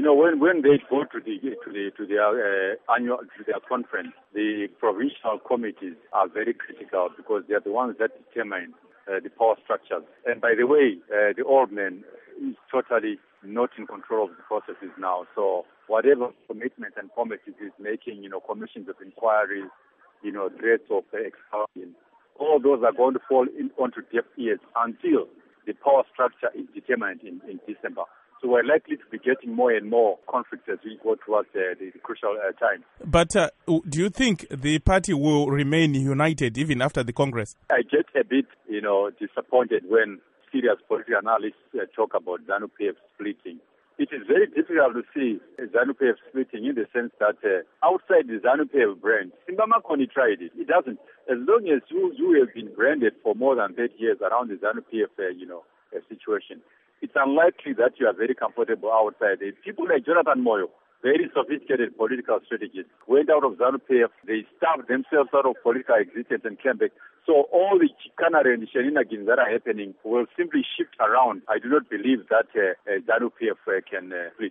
when they go to their conference, the provincial committees are very critical because they are the ones that determine the power structures. And by the way, the old man is totally not in control of the processes now. So whatever commitments and committees is making, commissions of inquiry, threats of expulsion, all those are going to fall onto deaf ears until the power structure is determined in December. So we're likely to be getting more and more conflicts as we go towards the crucial time. But do you think the party will remain united even after the Congress? I get a bit, disappointed when serious political analysts talk about ZANU-PF splitting. It is very difficult to see ZANU-PF splitting in the sense that outside the ZANU-PF brand, Simba Makoni tried it. It doesn't. As long as you have been branded for more than 30 years around the ZANU-PF, situation, it's unlikely that you are very comfortable outside. People like Jonathan Moyo, very sophisticated political strategists, went out of ZANU-PF. They starved themselves out of political existence and came back. So all the chicanery and shenanigans that are happening will simply shift around. I do not believe that ZANU-PF can split.